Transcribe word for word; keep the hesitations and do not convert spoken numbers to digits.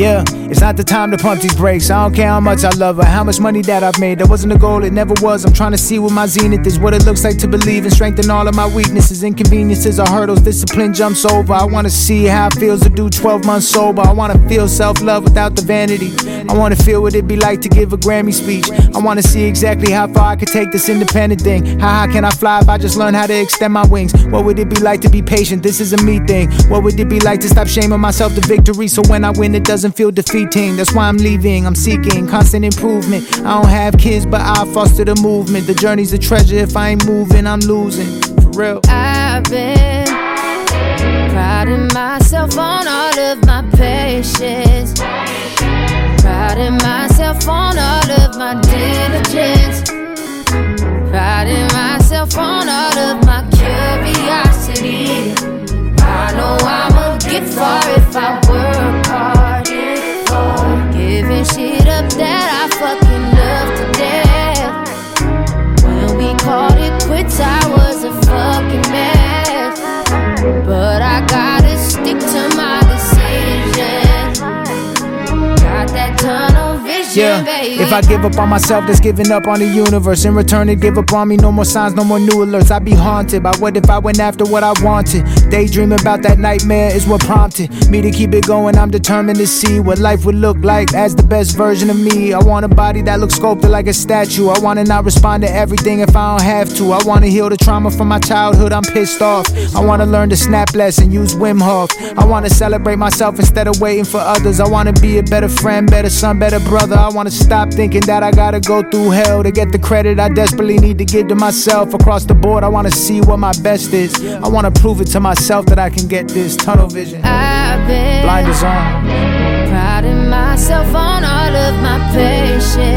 Yeah, it's not the time to pump these brakes. I don't care how much I love her, how much money that I've made. That wasn't the goal, it never was. I'm trying to see what my zenith is, what it looks like to believe and strengthen all of my weaknesses. Inconveniences or hurdles, discipline jumps over. I wanna see how it feels to do twelve months sober. I wanna feel self-love without the vanity. I wanna feel what it'd be like to give a Grammy speech. I wanna see exactly how far I could take this independent thing. How high can I fly if I just learn how to extend my wings? What would it be like to be patient? This is a me thing. What would it be like to stop shaming myself to victory, so when I win it doesn't feel defeating? That's why I'm leaving, I'm seeking constant improvement. I don't have kids, but I foster the movement. The journey's a treasure, if I ain't moving, I'm losing. For real. I've been priding myself on all of my patience, priding myself on all of my diligence, priding myself on all of my curiosity. I know I'ma get far if I work hard, giving shit up that I fucking love to death. When we called it quits, I was a fucking mess, but I gotta stick to my decision. Got that tunnel vision, Yeah, baby. if I give up on myself, that's giving up on the universe. In return, it give up on me. No more signs, no more new alerts. I'd be haunted by what if I went after what I wanted. Daydreaming about that nightmare is what prompted me to keep it going. I'm determined to see what life would look like as the best version of me. I want a body that looks sculpted like a statue. I wanna not respond to everything if I don't have to. I wanna heal the trauma from my childhood, I'm pissed off. I wanna learn to snap less and use Wim Hof. I wanna celebrate myself instead of waiting for others. I wanna be a better friend, better son, better brother. I wanna stop thinking that I gotta go through hell to get the credit I desperately need to give to myself. Across the board, I wanna see what my best is. I wanna prove it to myself that I can get this. Tunnel vision, I've been blinders on. priding myself on all of my patience,